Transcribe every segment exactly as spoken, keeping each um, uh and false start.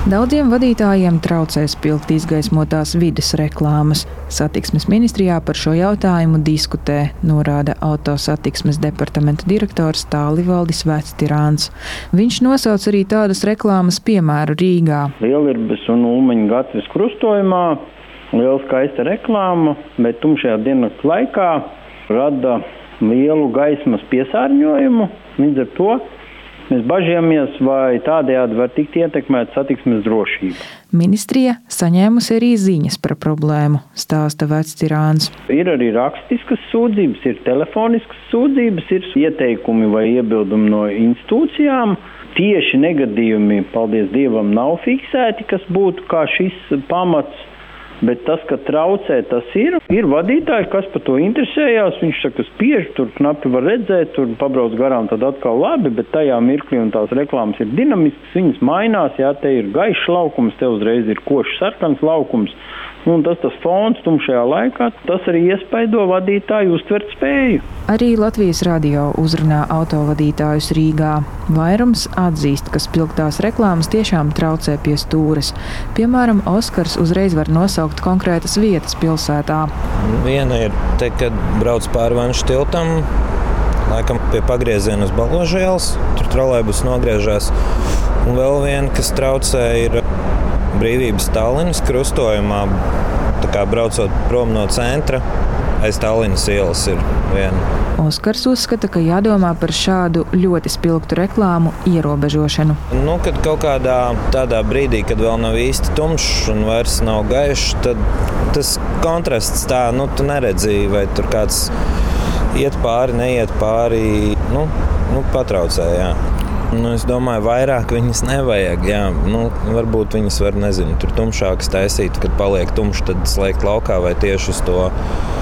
Daudziem vadītājiem traucē spilgt izgaismotās vides reklāmas. Satiksmes ministrijā par šo jautājumu diskutē, norāda autosatiksmes departamenta direktors Tālivaldis Vectirāns. Viņš nosauc arī tādas reklāmas piemēru Rīgā. Lielirbes un Ulmaņa gatves krustojumā liela skaista reklāma, bet tumšajā diennakts laikā rada lielu gaismas piesārņojumu. Līdz ar to mēs bažījāmies, vai tādējādi var tikt ietekmēt satiksmes drošību. Ministrija saņēmusi arī ziņas par problēmu, stāsta Vectirāns. Ir arī rakstiskas sūdzības, ir telefoniskas sūdzības, ir ieteikumi vai iebildumi no institūcijām. Tieši negadījumi, paldies Dievam, nav fiksēti, kas būtu kā šis pamats. Bet tas, ka traucē, tas ir. Ir vadītāji, kas par to interesējās. Viņš saka, spiež, tur knapi var redzēt, tur pabrauc garām, tad atkal labi, bet tajā mirklī un tās reklāmas ir dinamiskas, viņas mainās, jā, te ir gaišs laukums, te uzreiz ir košs sarkans laukums. Un tas tas fons tumšajā laikā, tas arī iespaido vadītāju uztvert spēju. Arī Latvijas radio uzrunā autovadītājus Rīgā. Vairums atzīst, ka spilgtās reklāmas tiešām traucē pie stūres. Piemēram, Oskars uzreiz var nosaukt konkrētas vietas pilsētā. Viena ir te, kad brauc pāri Vanšu tiltam, laikam pie pagrieziena uz Balvožu ielas, tur trolejbus nogriežās. Un vēl viena, kas traucē, ir Brīvības Tallinas krustojumā, tā kā braucot prom no centra, aiz Tallinas ielas ir viena. Oskars uzskata, ka jādomā par šādu ļoti spilgtu reklāmu ierobežošanu. Nu, kad kaut kādā tādā brīdī, kad vēl nav īsti tumšs un vairs nav gaišs, tad tas kontrasts tā, nu, tu neredzi, vai tur kāds iet pāri, neiet pāri, nu, nu patraucē, jā. Nu, es domāju, vairāk viņas nevajag, jā. Nu, varbūt viņas var, nezinu, tur tumšākas taisīt, kad paliek tumšs, tad slēgt laukā vai tieši uz to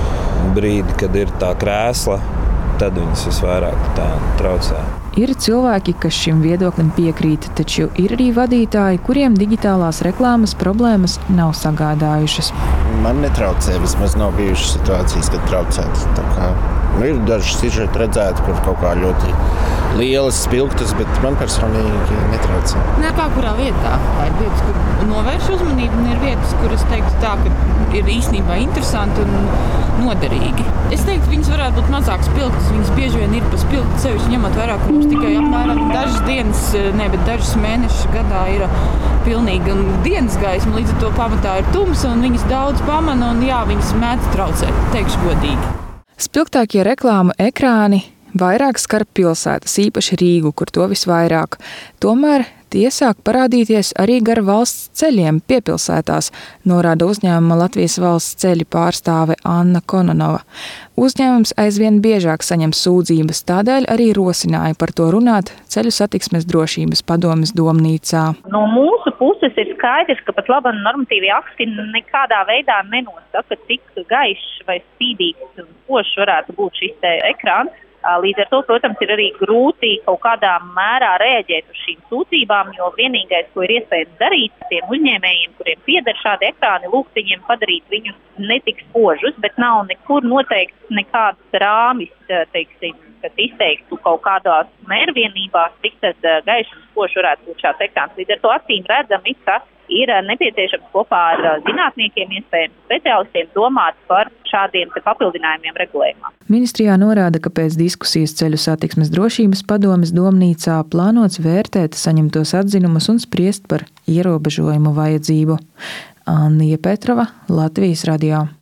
brīdi, kad ir tā krēsla, tad viņas visvairāk tā traucē. Ir cilvēki, kas šim viedoklim piekrīt, taču ir arī vadītāji, kuriem digitālās reklāmas problēmas nav sagādājušas. Man netraucē, vismaz nav bijušas situācijas, kad traucētu. Tā kā, nu, ir daži sižeti redzēti, kur kaut kā ļoti lielas, spilgtas, bet man personīgi netraucē. Ne kā kurā vietā. Ir vietas, kur novērš uzmanību, un ir vietas, kur es teiktu tā, ka ir īstenībā interesanti un noderīgi. Es teiktu, viņas varētu būt mazāk spilgtas, viņas bieži vien ir pa spilgtas, sevišķi ņemot vairāk, ka mums tikai apmēram dažas dienas, ne, bet dažas mēnešas gadā ir pilnīga dienas gaisma, līdz ar to pamatā ir tumsa, un viņas daudz pamana, un jā, viņas mēdz traucēt, teikšu godīgi. Spilgtākie reklāmu ekrāni vairāk skar pilsētas, īpaši Rīgu, kur to visvairāk. Tomēr tie sāk parādīties arī gar valsts ceļiem piepilsētās, norāda uzņēmuma Latvijas valsts ceļi pārstāve Anna Kononova. Uzņēmums aizvien biežāk saņem sūdzības, tādēļ arī rosināja par to runāt Ceļu satiksmes drošības padomes domnīcā. No mūsu puses ir skaidrs, ka pat labi normatīvie akti nekādā veidā nenosaka, cik gaišs vai spīdīgs un spožs varētu būt šis te ekrāns. Līdz ar to, protams, ir arī grūti kaut kādā mērā rēģēt uz šīm sūdzībām, jo vienīgais, ko ir iespējams darīt tiem uzņēmējiem, kuriem pieder šādi ekrāni, lūgt viņiem padarīt viņus netik spožus, bet nav nekur noteikts nekāds rāmis, teiksim, kad izteiktu kaut kādās mērvienībās, cik tad gaišs un spožs varētu būt šāds ekrāns. Līdz ar to acīm redzami, ka ir nepieciešams kopā ar zinātniekiem, iespējams speciālistiem domāt par šādiem papildinājumiem regulējumā. Ministrijā norāda, ka pēc diskusijas Ceļu satiksmes drošības padomes domnīcā plānots vērtēt saņemtos atzinumus un spriest par ierobežojumu vajadzību. Annija Petrova, Latvijas radio.